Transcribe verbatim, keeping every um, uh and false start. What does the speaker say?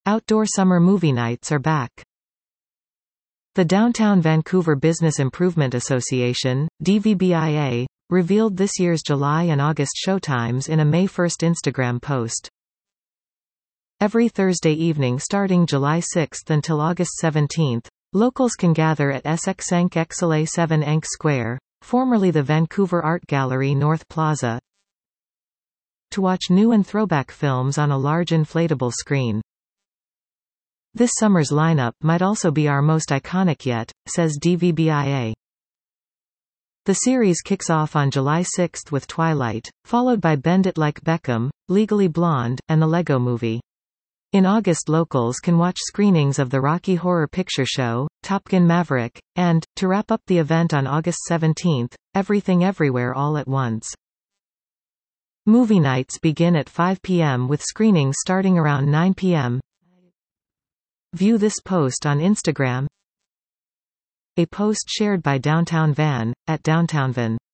Outdoor summer movie nights are back. The Downtown Vancouver Business Improvement Association, D V B I A, revealed this year's July and August showtimes in a May first Instagram post. Every Thursday evening starting July sixth until August seventeenth, locals can gather at S X Enk X L A seven Enk Square, formerly the Vancouver Art Gallery North Plaza, to watch new and throwback films on a large inflatable screen. This summer's lineup might also be our most iconic yet, says D V B I A. The series kicks off on July sixth with Twilight, followed by Bend It Like Beckham, Legally Blonde, and The Lego Movie. In August, locals can watch screenings of the Rocky Horror Picture Show, Top Gun Maverick, and, to wrap up the event on August seventeenth, Everything Everywhere All at Once. Movie nights begin at five p m with screenings starting around nine p m View this post on Instagram. A post shared by Downtown Van, at DowntownVan.